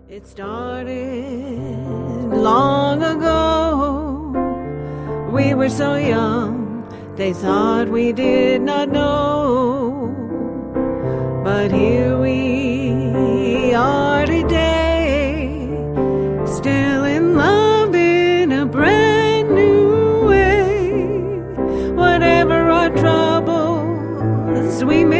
It started long ago. We were so young, they thought we did not know. But here we are today, still in love in a brand new way. Whatever our troubles we may